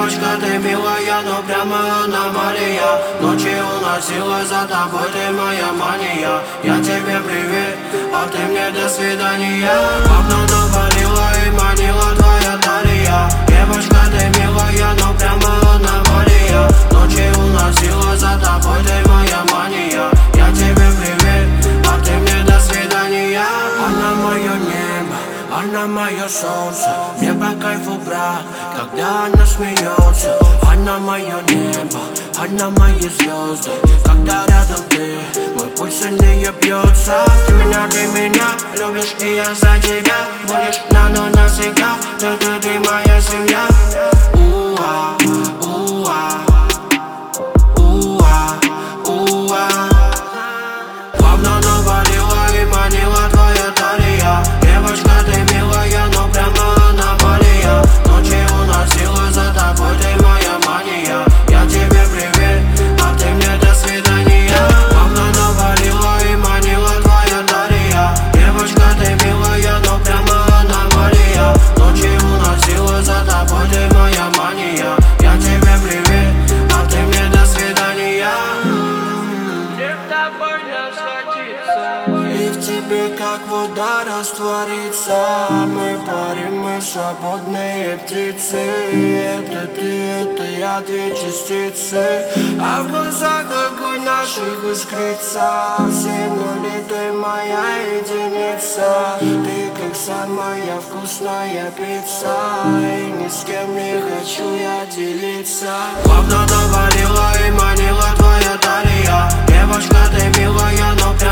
Девочка, ты милая, но прямо аномалия. Ночи уносила за тобой, ты моя мания. Я тебе привет, а ты мне до свидания. Окно навалила и манила твоя талия. Девочка, ты милая, но прямо аномалия. Ночи уносила за тобой, ты моя мания. Я тебе привет, а ты мне до свидания. Она мое небо, она мое солнце. Мне по кайфу, брат, когда она смеется. Она мое небо, она мои звезды. Когда рядом ты, мой пульс сильнее бьется. Ты меня любишь, и я за тебя. Будешь навсегда, ты моя семья. Уа, уа, уа, уа. Главное навалила и манила твоя талия. Девочка, ты милая, но прямо аномалия. Ночи уносила за тобой, ты моя мания. Я тебе привет, а ты мне до свидания. Главное навалила и манила твоя талия. Девочка, ты милая, но прямо аномалия. Ночи уносила за тобой, ты моя мания. Я тебе привет, а ты мне до свидания. И в тебе как вода растворится. Мы парим, мы свободные птицы. Это ты, это я, две частицы. А в глазах огонь наших искрится. Все нули, ты моя единица. Ты как самая вкусная пицца. И ни с кем не хочу я делиться. Главное навалила и манила твоя талия. Девочка, ты милая, но